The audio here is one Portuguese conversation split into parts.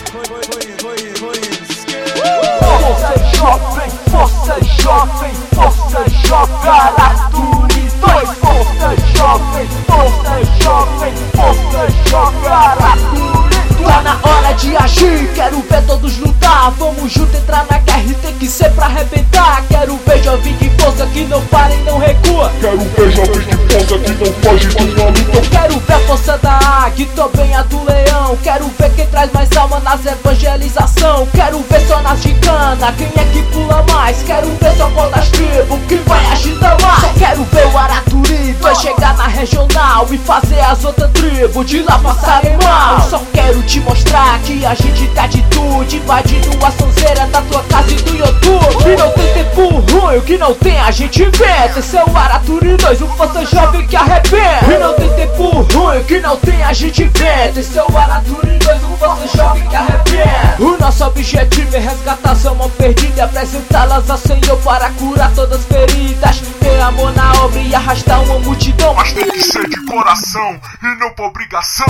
Força jovem, Araturi 2. Força jovem, Araturi 2. Tá na hora de agir, quero ver todos lutar. Vamos junto entrar na guerra e tem que ser pra arrebentar. Quero ver jovem de força que não para e não recua. Quero ver jovem de força que não foge de uma luta. Quero ver a força da águia e também a do leão. Quero ver quem traz mais alma nas evangelização. Quero ver só nas gincana, quem é que pula mais. Quero ver só qual das tribos que vai agitar mais. Só quero ver o Araturi vai chegar na regional e fazer as outras tribos de lá passarem mal. Só quero te mostrar que a gente tá de tudo, invadindo a sonzeira da tua casa e do YouTube. Que não tem tempo ruim, o que não tem a gente inventa. Esse é o Araturi 2, o força jovem que arrebenta. Que não tem tempo ruim, o que não tem a gente inventa. Esse é o Araturi 2, o força jovem que arrebenta. O nosso objetivo é resgatar as almas perdidas e apresentá-las ao Senhor para curar todas as feridas. Ter amor na obra e arrastar uma multidão. Mas tem que ser de coração e não por obrigação.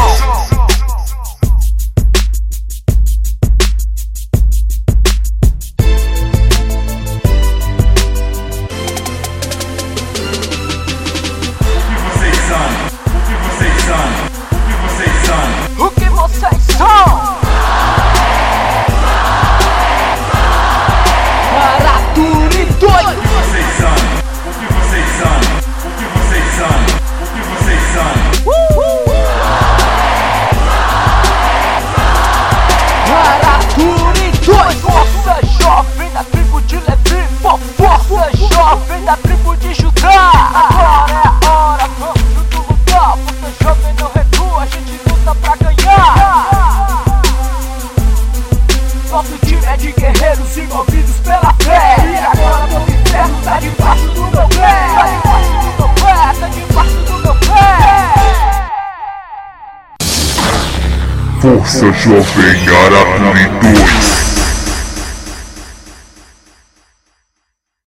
O que vocês são? Araturi 2. O que vocês são? O que vocês são? O que vocês são? O que vocês são? Araturi 2. Força jovem da tribo de Levi. Força jovem da tribo de Judá. Agora é a hora, vamos junto lutar. Força jovem não recua, a gente luta pra ganhar. Nosso time é de guerreiros envolvidos pela fé. E agora todo inferno tá debaixo do meu pé. Tá debaixo do meu pé, tá debaixo do meu pé. Força Jovem Araturi 2.